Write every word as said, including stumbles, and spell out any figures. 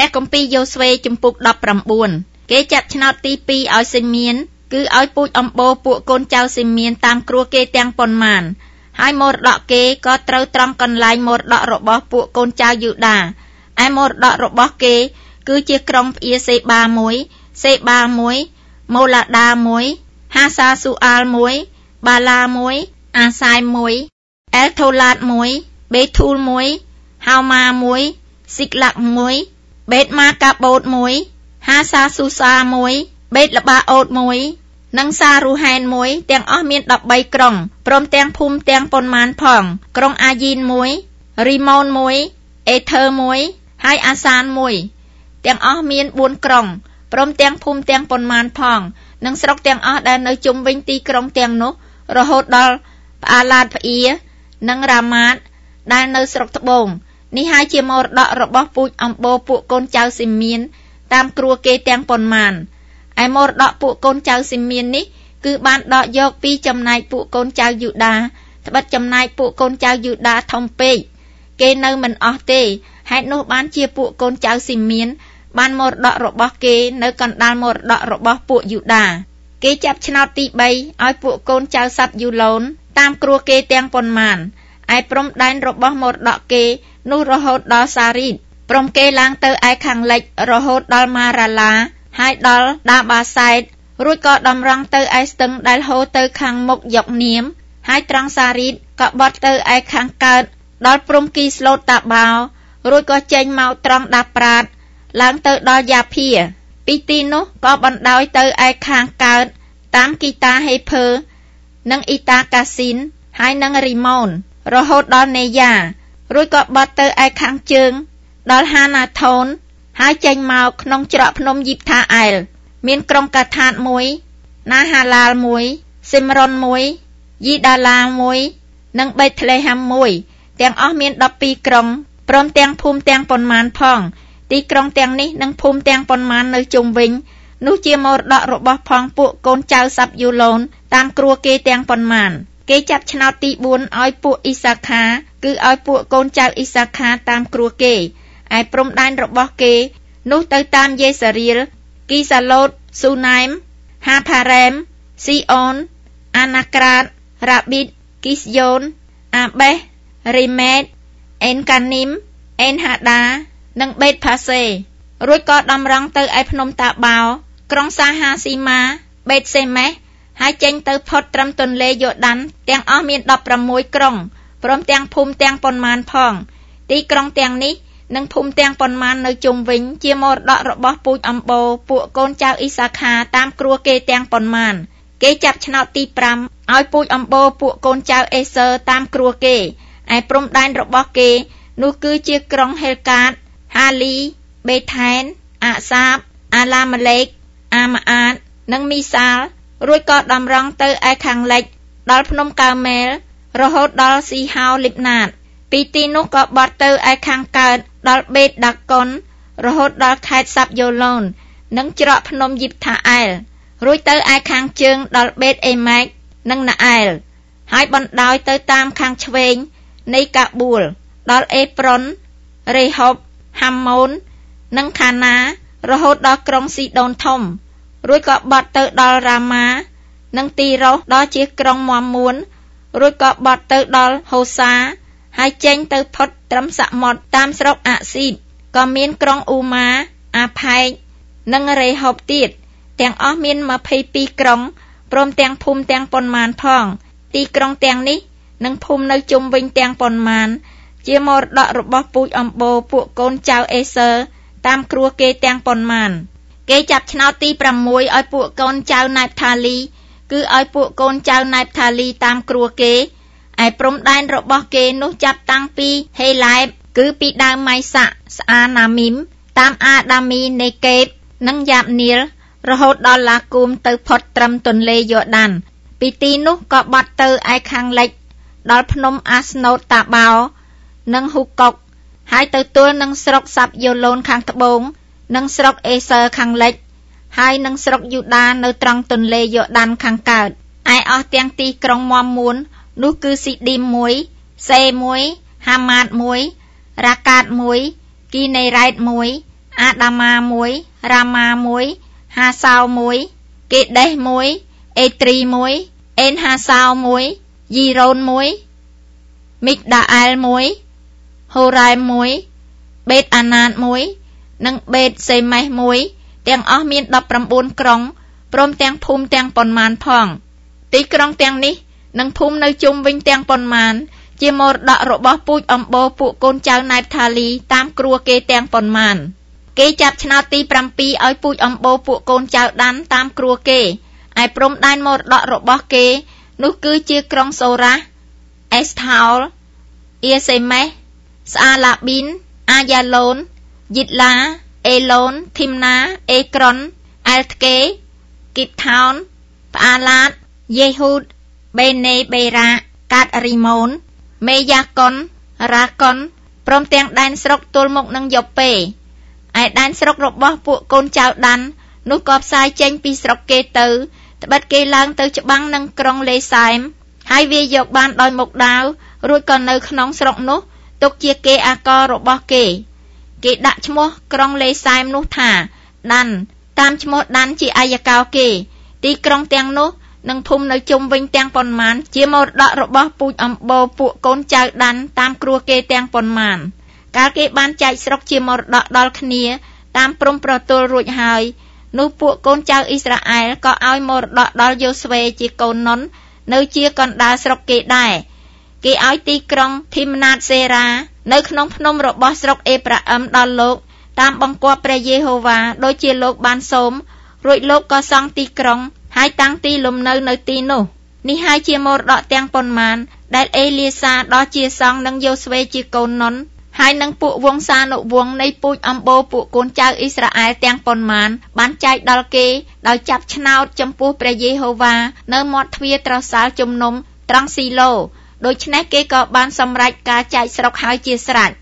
ព្រះគម្ពីរយ៉ូស្វេជំពូកដប់ប្រាំបួនគេចាប់ឆ្នោតទីពីរឲ្យសេមៀនគឺឲ្យពូជអម្បូរពួកកូនចៅសេមៀនតាមគ្រួគេទាំងប៉ុន្មានហើយមរតកគេក៏ត្រូវត្រង់កន្លែងមរតករបស់ពួកកូនចៅយូដាឯមរតករបស់គេគឺជាក្រុងផ្អៀសេបាមួយសេបាមួយម៉ូឡាដាមួយហាសាស៊ូអាលមួយបាឡាមួយអាសៃមួយអែលថូឡាតមួយបេធូលមួយហៅម៉ាមួយស៊ីក្លាក់មួយបេតម៉ាកាបូតមួយហាសាស៊ូសាមួយបេតលបាអូតមួយនិងសារូហែនមួយទាំងអស់មានដប់បីក្រុងព្រមទាំងភូមិទាំងប៉ុន្មានផងក្រុងអាយីនមួយរីម៉ូនមួយអេធើមួយហើយអាសានមួយទាំងអស់មានបួនក្រុងព្រមទាំងភូមិទាំងប៉ុន្មានផងនិងស្រុកទាំងអស់ដែលនៅជុំវិញទីក្រុងទាំងនោះរហូតដល់ផ្អាឡាតផ្អៀនិងរ៉ាម៉ាតដែលនៅស្រុកត្បូងនេះហើយជាមរតករបស់ពូជអម្បូរពួកកូនចៅសេមៀនតាមគ្រួគេទាំងប៉ុន្មានឯមរតកពួកកូនចៅសេមៀននេះគឺបានដកយកពីចំណែកពួកកូនចៅយូដាត្បិតចំណែកពួកកូនចៅយូដាធំពេកគេនៅមិនអស់ទេហេតុនោះបានជាពួកកូនចៅសេមៀនបានមរតករបស់គេនៅកណ្ដាលមរតករបស់ពួកយូដាគេចាប់ឆ្នោតទីបីឲ្យពួកកូនចៅសាប់យូឡូនតាមគ្រួគេទាំងប៉ុន្មានឯព្រំដែនរបស់មរតកគេនោះរហូតដល់សារីតព្រំគេឡើងទៅឯខាងលិចរហូតដល់ម៉ារ៉ាឡាហើយដល់ដាបាសែតរួចក៏តម្រង់ទៅឯស្ទឹងដែលហូរទៅខាងមុខយកនាមហើយត្រង់សារីតក៏បត់ទៅឯខាងកើតដល់ព្រំគីស្លូតតាបោរួចក៏ចេញមកត្រង់ដាប្រាតឡើងទៅដល់យ៉ាភាពីទីនោះក៏បណ្ដោយទៅឯខាងកើតតាមគីតាហេភើនិងអ៊ីតាកាស៊ីនហើយនិងរីម៉ូនរហូតដល់នេយ៉ារួចក៏បត់ទៅឯខាងជើងដល់ហាណាថូនហើយចេញមកក្នុងច្រកភ្នំយីបថាអែលមានក្រុងកាថាតមួយណាហាឡាលមួយស៊ីមរុនមួយយីដាឡាមួយនិងបេតលេហាំមួយទាំងអស់មានដប់ពីរក្រុងព្រមទាំងភូមិទាំងប៉ុន្មានផងទីក្រុងទាំងនេះនិងភូមិទាំងប៉ុន្មាននៅជុំវិញនោះជាមរតករបស់ផងពួកកូនចៅសាប់យូឡូនតាមគ្រួគេទាំងប៉ុន្មានគេចាប់ឆ្នោតទីបួនឲ្យពួកអ៊ីសាខាគឺឲ្យពួកកូនចៅអ៊ីសាខាតាមគ្រួគេឯព្រំដែនរបស់គេនោះទៅតាមយេសារៀលគីសាឡូតស៊ូណែមហាផារ៉េមស៊ីអូនអាណាក្រាតរ៉ាប៊ីតគីស្យូនអាបេសរីម៉េតអេនកានីមអេនហាដានិងបេតផាសេរួចក៏ដំរង់ទៅឯភ្នំតាបោក្រុងសាហាស៊ីម៉ាបេតសេម៉េសហើយចេញទៅផុតត្រឹមទន្លេយ៉ូដានទាំងអស់មានដប់ប្រាំមួយក្រុងព្រមទាំងភូមិទាំងប៉ុន្មានផងទីក្រុងទាំងនេះនិងភូមិទាំងប៉ុន្មាននៅជុំវិញជាមរតករបស់ពូជអម្បូរពួកកូនចៅអ៊ីសាខាតាមគ្រួគេទាំងប៉ុន្មានគេចាប់ឆ្នោតទីប្រាំឲ្យពូជអម្បូរពួកកូនចៅអេសឺតាមគ្រួគេឯព្រំដែនរបស់គេនោះគឺជាក្រុងហេលកាតហាលីបេថែនអាសាបអាឡាម៉ាឡេកអាម៉ាអាតនិងមីសាលរួចក៏ដំរង់ទៅឯខាងលិចដល់ភ្នំកើមែលរហូតដល់ស៊ីហោលីបណាតពីទីនោះក៏បត់ទៅឯខាងកើតដល់បេតដាកុនរហូតដល់ខេត្តសាប់យ៉ូឡូននិងច្រកភ្នំយីបថាអែលរួចទៅឯខាងជើងដល់បេតអេម៉ែកនិងណាអែលហើយបណ្ដោយទៅតាមខាងឆ្វេងនៃកាប៊ូលដល់អេប្រុនរេហុបហាំម៉ូននិងខាណារហូតដល់ក្រុងស៊ីដូនធំរួចក៏បត់ទៅដល់រ៉ាម៉ានិងទីរ៉ូសដល់ជាក្រុងមាំមួនរួចក៏បត់ទៅដល់ហូសាហើយចេញទៅផុតត្រឹមសមុទ្រតាមស្រុកអាស៊ីបក៏មានក្រុងអ៊ូម៉ាអាផែកនិងរេហុបទៀតទាំងអស់មានម្ភៃពីរក្រុងព្រមទាំងភូមិទាំងប៉ុន្មានផងទីក្រុងទាំងនេះនិងភូមិនៅជុំវិញទាំងប៉ុន្មានជាមរតករបស់ពូជអម្បូរពួកកូនចៅអេសឺតាមគ្រួគេទាំងប៉ុន្មានគេចាប់ឆ្នោតទីប្រាំមួយឲ្យពួកកូនចៅណែបថាលីគឺឲ្យពួកកូនចៅណែបថាលីតាមគ្រួគេឯព្រំដែនរបស់គេនោះចាប់តាំងពីហេឡែបគឺពីដើមម៉ៃសាក់ស្អាណាមីមតាមអាដាមីនេកេបនិងយ៉ាបនីលរហូតដល់ឡាគូមទៅផុតត្រឹមទន្លេយ៉ូដានពីទីនោះក៏បាត់ទៅឯខាងលិចដល់ភ្នំអាស្នូតតាបោនិងហ៊ូកុកហើយទៅទល់នឹងស្រុកសាប់យ៉ូឡូនខាងត្បូងនិងស្រុកអេសឺខាងលិចហើយនឹងស្រុកយូដានៅត្រង់ទន្លេយ៉ូដានខាងកើតឯអស់ទាំងទីក្រុងមាំមួននោះគឺស៊ីឌីមមួយសេមួយហាម៉ាតមួយរ៉ាកាតមួយគីណេរ៉ែតមួយអាដាម៉ាមួយរ៉ាម៉ាមួយហាសោមួយកេដេសមួយអេត្រីមួយអេនហាសោមួយយីរ៉ូនមួយមីកដាអែលមួយហូរ៉ែមមួយបេតអាណាតមួយនិងបេតសេម៉េសមួយទាំងអស់មានដប់ប្រាំបួនក្រុងព្រមទាំងភូមិទាំងប៉ុន្មានផងទីក្រុងទាំងនេះនិងភូមិនៅជុំវិញទាំងប៉ុន្មានជាមរតករបស់ពូជអំបូរពួកកូនចៅណៃបថាលីតាមគ្រួគេទាំងប៉ុន្មានគេចាប់ឆ្នោតទីប្រាំពីរឲ្យពូជអំបូរពួកកូនចៅដានតាមគ្រួគេឯព្រំដែនមរតករបស់គេនោះគឺជាក្រុងសូរ៉ាស់អេស្ថោលអៀសេម៉េសស្អាឡាប៊ីនអាយ៉ាឡូនយីតឡាអេឡូនធីមណាអេក្រុនអែលថ្កេគីបថោនផ្អាឡាតយេហ៊ូតបេណេបេរ៉ាកាតរីម៉ូនមេយ៉ាកុនរ៉ាកុនព្រមទាំងដែនស្រុកទល់មុខនឹងយ៉ូប៉េឯដែនស្រុករបស់ពួកកូនចៅដាននោះក៏ផ្សាយចេញពីស្រុកគេទៅត្បិតគេឡើងទៅច្បាំងនឹងក្រុងលេសែមហើយវាយកបានដោយមុខដាវរួចក៏នៅក្នុងស្រុកនោះទុកជាគេអាកររបស់គេគេដាក់ឈ្មោះក្រុងលេសែមនោះថាដានតាមឈ្មោះដានជាអាយកោគេទីក្រុងទាំងនោះនិងភូមិនៅជុំវិញទាំងប៉ុន្មានជាមរតករបស់ពូជអំបូរពួកកូនចៅដានតាមគ្រួគេទាំងប៉ុន្មានកាលគេបានចែកស្រុកជាមរតកដល់គ្នាតាមព្រំប្រទល់រួចហើយនោះពួកកូនចៅអ៊ីស្រាអែលក៏ឲ្យមរតកដល់យូស្វេជាកូននុននៅជាកណ្ដាលស្រុកគេដែរគេឲ្យទីក្រុងធីមណាតសេរ៉ានៅក្នុងភ្នំរបស់ស្រុកអេប្រាអឹមដល់លោកតាមបង្គាប់ព្រះយេហូវ៉ាដូចជាលោកបានសូមរួចលោកក៏សង់ទីក្រុងហើយតាំងទីលំនៅនៅទីនោះនេះហើយជាមរតកទាំងប៉ុន្មានដែលអេលៀសាដ៏ជាសង្ឃនិងយូស្វេជាកូននុនហើយនឹងពួកវង្សានុវង្សនៃពូជអំបូរពួកកូនចៅអ៊ីស្រាអែលទាំងប៉ុន្មានបានចែកដល់គេដោយចាប់ឆ្នោតចំពោះព្រះយេហូវ៉ានៅមាត់ទ្វារត្រសាលជំនុំត្រង់ស៊ីឡូដូច្នេះគេក៏បានសម្រេចការចែកស្រុកហើយជាស្រេច